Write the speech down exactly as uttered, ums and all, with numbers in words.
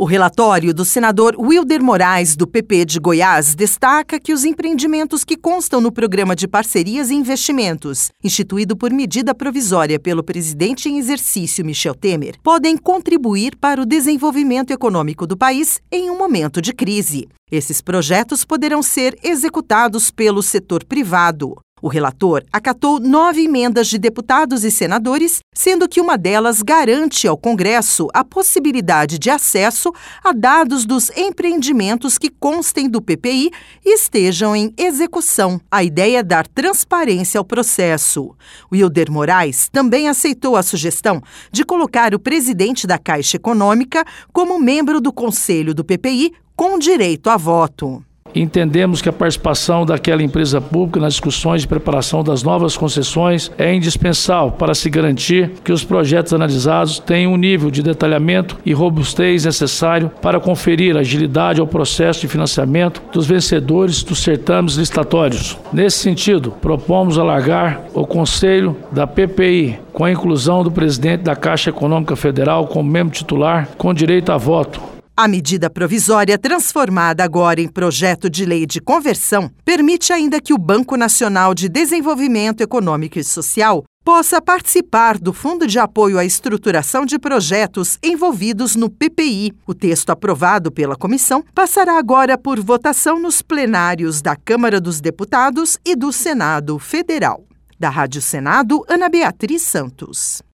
O relatório do senador Wilder Moraes, do P P de Goiás, destaca que os empreendimentos que constam no Programa de Parcerias e Investimentos, instituído por medida provisória pelo presidente em exercício Michel Temer, podem contribuir para o desenvolvimento econômico do país em um momento de crise. Esses projetos poderão ser executados pelo setor privado. O relator acatou nove emendas de deputados e senadores, sendo que uma delas garante ao Congresso a possibilidade de acesso a dados dos empreendimentos que constem do P P I e estejam em execução. A ideia é dar transparência ao processo. Wilder Moraes também aceitou a sugestão de colocar o presidente da Caixa Econômica como membro do Conselho do P P I com direito a voto. Entendemos que a participação daquela empresa pública nas discussões de preparação das novas concessões é indispensável para se garantir que os projetos analisados tenham um nível de detalhamento e robustez necessário para conferir agilidade ao processo de financiamento dos vencedores dos certames licitatórios. Nesse sentido, propomos alargar o Conselho da P P I com a inclusão do presidente da Caixa Econômica Federal como membro titular com direito a voto. A medida provisória, transformada agora em projeto de lei de conversão, permite ainda que o Banco Nacional de Desenvolvimento Econômico e Social possa participar do Fundo de Apoio à Estruturação de Projetos envolvidos no P P I. O texto aprovado pela comissão passará agora por votação nos plenários da Câmara dos Deputados e do Senado Federal. Da Rádio Senado, Ana Beatriz Santos.